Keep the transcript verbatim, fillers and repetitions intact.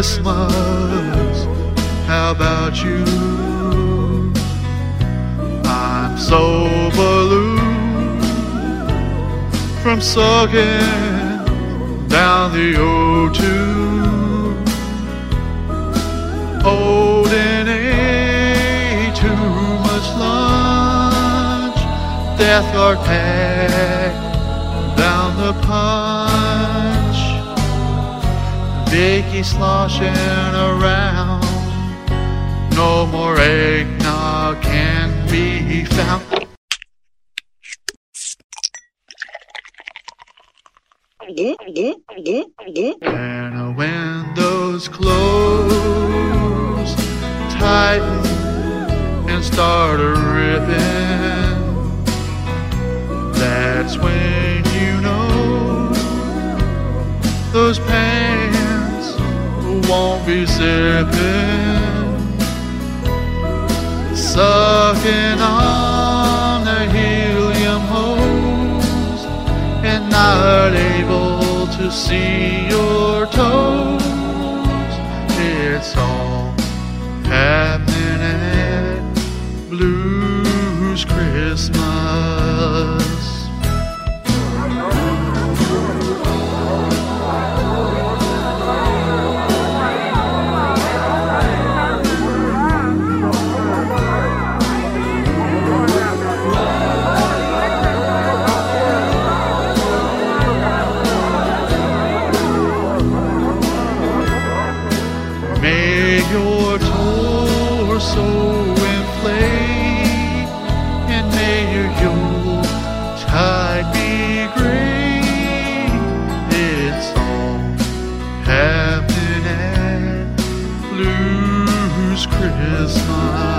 Christmas. How about you? I'm so blue from sucking down the O two. Holding ate too much lunch. Death Guard packed down the punch. Vicky sloshing around. No more eggnog can be found. And when those clothes tighten and start a ripping, that's when you know those pants won't be zipping. Sucking on the helium hose and not able to see your toes. It's all happening at Blues Christmas. May your torso inflate, and may your Yuletide be great. It's all happening at Blues Christmas.